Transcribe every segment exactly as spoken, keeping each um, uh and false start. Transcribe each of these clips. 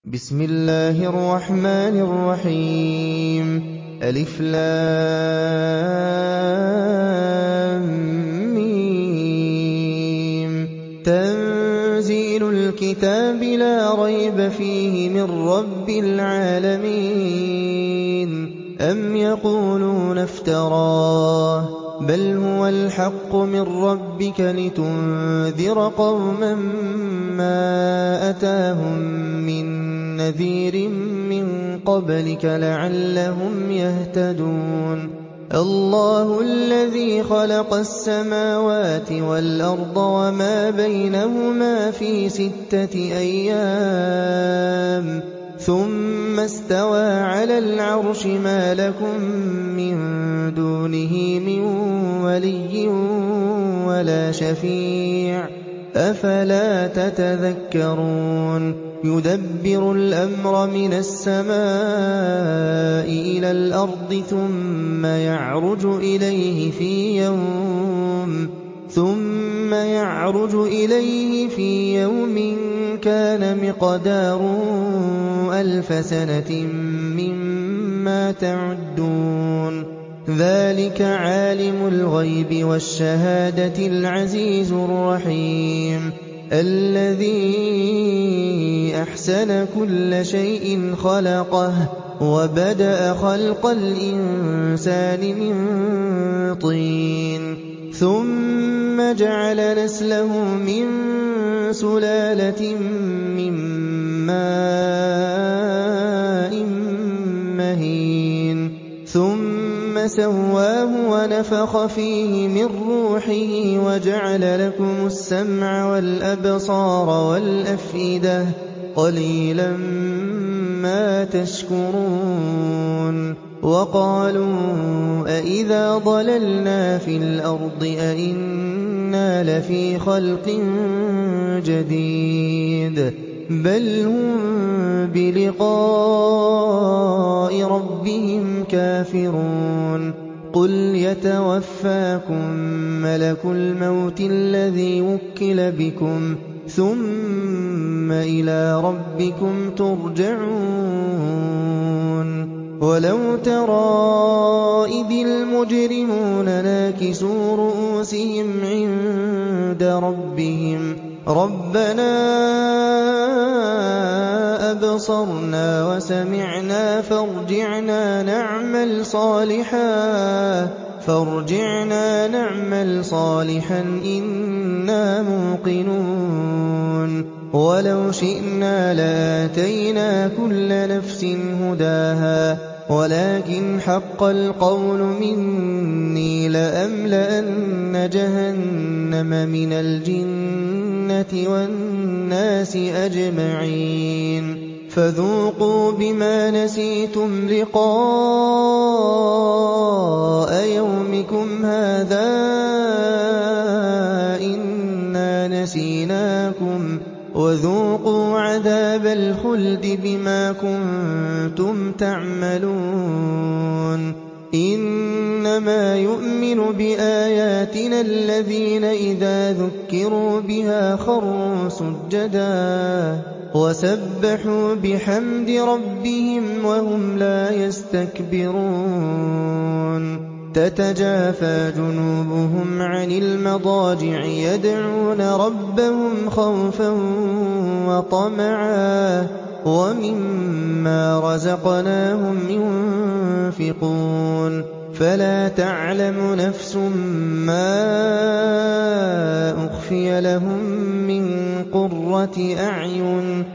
بسم الله الرحمن الرحيم ألف لام ميم تنزيل الكتاب لا ريب فيه من رب العالمين أم يقولون افتراه بل هو الحق من ربك لتنذر قوما ما أتاهم من نذير من قبلك لعلهم يهتدون الله الذي خلق السماوات والأرض وما بينهما في ستة أيام ثم استوى على العرش ما لكم من دونه من ولي ولا شفيع أفلا تتذكرون يدبر الأمر من السماء إلى الأرض ثم يعرج إليه في يوم ثم يعرج إليه في يوم كان مقداره ألف سنة مما تعدون ذلك عالم الغيب والشهادة العزيز الرحيم الذي أحسن كل شيء خلقه وبدأ خلق الإنسان من طين ثم جعل نسله من سلالة من ماء مهين ثم سواه ونفخ فيه من روحه وجعل لكم السمع والأبصار والأفئدة قليلا ما تشكرون وقالوا أإذا ضللنا في الأرض أإنا لفي خلق جديد بل هم بلقاء ربهم كافرون قل يتوفاكم ملك الموت الذي وكل بكم ثم إلى ربكم ترجعون ولو ترى إذ المجرمون ناكسوا رؤوسهم عند ربهم ربنا أبصرنا وسمعنا فارجعنا نعمل صالحا فارجعنا نعمل صالحا إنا موقنون ولو شئنا لآتينا كل نفس هداها ولكن حق القول مني لأملأن جهنم من الجنة والناس أجمعين فذوقوا بما نسيتم لقاء يومكم هذا إنا نسيناكم وذوقوا عذاب الخلد بما كنتم تعملون إنما يؤمن بآياتنا الذين إذا ذكروا بها خروا سجدا وسبحوا بحمد ربهم وهم لا يستكبرون تتجافى جنوبهم عن المضاجع يدعون ربهم خوفا وطمعا ومما رزقناهم ينفقون فلا تعلم نفس ما أخفي لهم من قرة أعين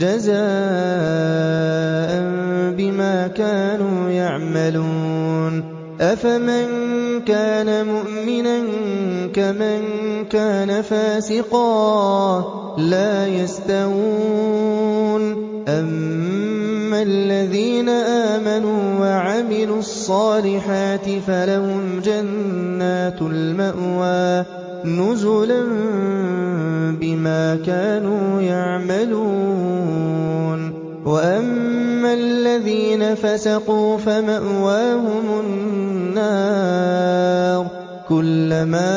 جزاء بما كانوا يعملون أفمن كان مؤمنا كمن كان فاسقا لا يستوون أما الذين آمنوا وعملوا الصالحات فلهم جنات المأوى نزلا بما كانوا يعملون وأما الذين فسقوا فمأواهم النار كلما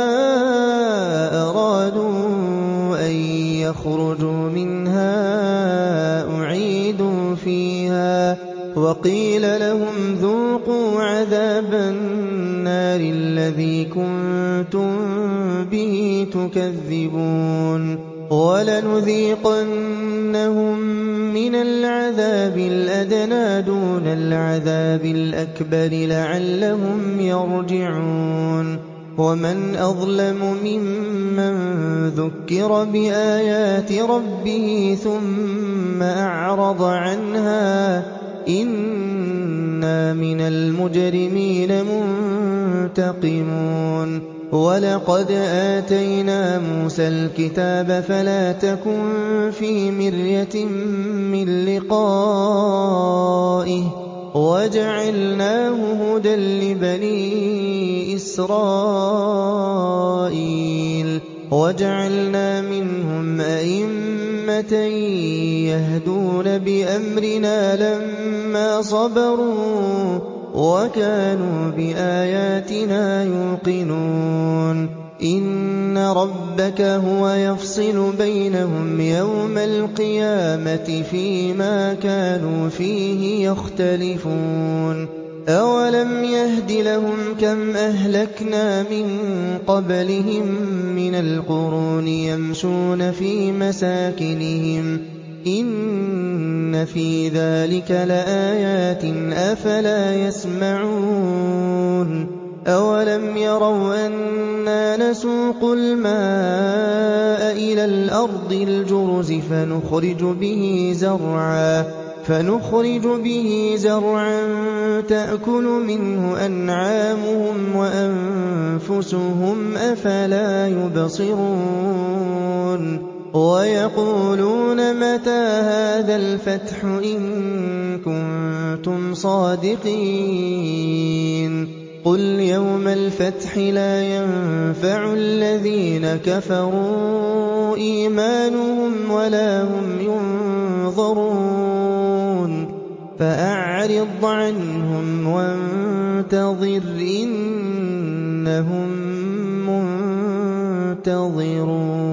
أرادوا أن يخرجوا منها وَقِيلَ لَهُمْ ذُوقُوا عَذَابَ النَّارِ الَّذِي كُنتُم بِهِ تُكَذِّبُونَ وَلَنُذِيقَنَّهُم مِّنَ الْعَذَابِ الْأَدْنَىٰ دُونَ الْعَذَابِ الْأَكْبَرِ لَعَلَّهُمْ يَرْجِعُونَ وَمَنْ أَظْلَمُ مِمَّن ذُكِّرَ بِآيَاتِ رَبِّهِ ثُمَّ أَعْرَضَ عَنْهَا ۚ إِنَّا مِنَ الْمُجْرِمِينَ مُنتَقِمُونَ وَلَقَدْ آتَيْنَا مُوسَى الْكِتَابَ فَلَا تَكُن فِي مِرْيَةٍ مِّن لِّقَائِهِ وَجَعَلْنَاهُ هُدًى لِّبَنِي إِسْرَائِيلَ وَجَعَلْنَا مِنْهُمْ أَئِمَّةً يَهْدُونَ بِأَمْرِنَا لَمَّا صَبَرُوا وَكَانُوا بِآيَاتِنَا يُوقِنُونَ إِنَّ رَبَّكَ هُوَ يَفْصِلُ بَيْنَهُمْ يَوْمَ الْقِيَامَةِ فِيمَا كَانُوا فِيهِ يَخْتَلِفُونَ أَوَلَمْ يَهْدِ لَهُمْ كَمْ أَهْلَكْنَا مِن قَبْلِهِم مِّنَ الْقُرُونِ يَمْشُونَ فِي مَسَاكِنِهِمْ ۗ إِنَّ فِي ذَٰلِكَ لَآيَاتٍ ۖ أَفَلَا يَسْمَعُونَ أَوَلَمْ يَرَوْا أَنَّا نَسُوقُ الْمَاءَ إِلَى الْأَرْضِ الْجُرُزِ فَنُخْرِجُ بِهِ زَرْعًا تَأْكُلُ مِنْهُ أَنْعَامُهُمْ وَأَنفُسُهُمْ ۖ أَفَلَا يُبْصِرُونَ وَيَقُولُونَ مَتَىٰ هَٰذَا الْفَتْحُ إِن كُنتُمْ صَادِقِينَ قُلْ يَوْمَ الْفَتْحِ لَا يَنفَعُ الَّذِينَ كَفَرُوا إِيمَانُهُمْ وَلَا هُمْ يُنظَرُونَ فَأَعْرِضْ عَنْهُمْ وَانتَظِرْ إِنَّهُم مُّنتَظِرُونَ